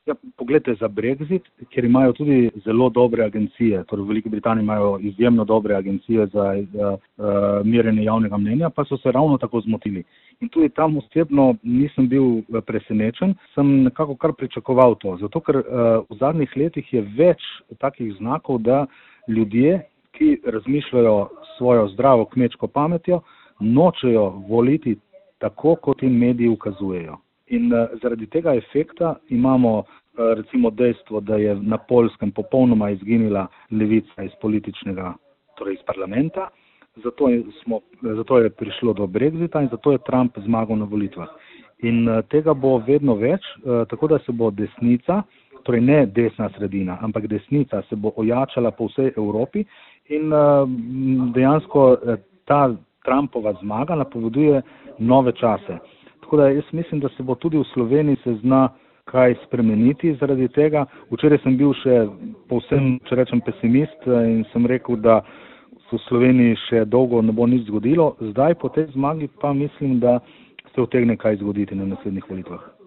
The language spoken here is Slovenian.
Ja, poglejte, za Brexit, ker imajo tudi zelo dobre agencije, torej v Veliki Britaniji imajo izjemno dobre agencije za merjenje javnega mnenja, pa so se ravno tako zmotili. In tudi tam osebno nisem bil presenečen, sem nekako kar pričakoval to, zato ker v zadnjih letih je več takih znakov, da ljudje, ki razmišljajo svojo zdravo kmečko pametjo, nočejo voliti tako, kot jim mediji ukazujejo. In zaradi tega efekta imamo recimo dejstvo, da je na Poljskem popolnoma izginila levica iz političnega, torej iz parlamenta, zato je prišlo do Brexita in zato je Trump zmagal na volitvah. In tega bo vedno več, tako da se bo desnica, torej ne desna sredina, ampak desnica se bo ojačala po vsej Evropi in dejansko ta Trumpova zmaga napoveduje nove čase. Tako da jaz mislim, da se bo tudi v Sloveniji se zna kaj spremeniti zaradi tega. Včeraj sem bil še povsem, če rečem, pesimist in sem rekel, da v Sloveniji še dolgo ne bo nič zgodilo. Zdaj po tej zmagi pa mislim, da se utegne kaj zgoditi na naslednjih volitvah.